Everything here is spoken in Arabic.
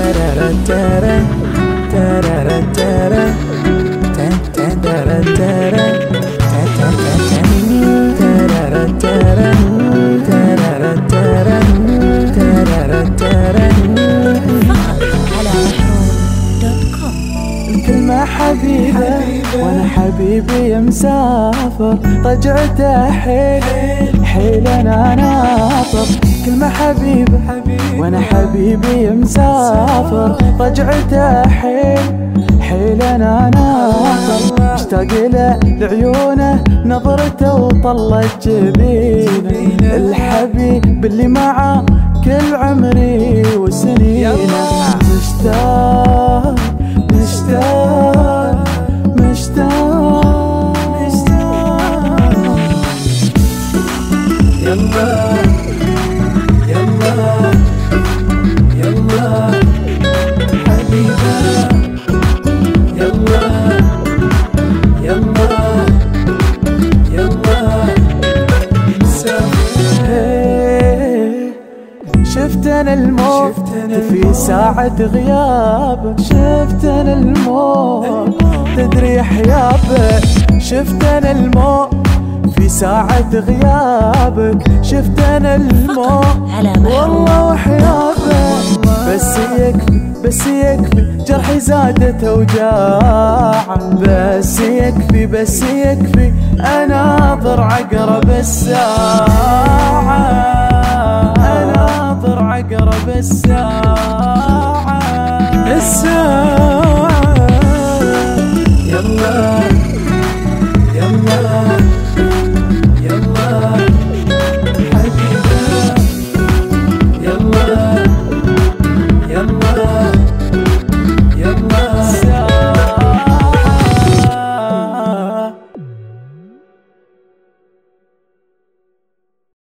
الكلمة حبيبة وانا حبيبي مسافر، رجعته حيل انا ناطر. كلمة حبيبة وانا حبيبي مسافر، رجعته حيل انا ناطر. مشتاق له لعيونه نظرته وطلت جبينه، الحبيب اللي معه كل عمري وسنينه. مشتاق مشتاق مشتاق مشتاق. يلا يلا يلا حبيبة، يلا يلا يلا نسافر. شفت انا الموت في ساعة غيابك، شفت انا الموت تدري حيابك. شفت انا الموت في ساعة غيابك، شفت انا الموت والله وحيابك. بس يكفي جرحي زادت اوجاع، بس يكفي اناظر عقرب الساعة، اناظر عقرب الساعة.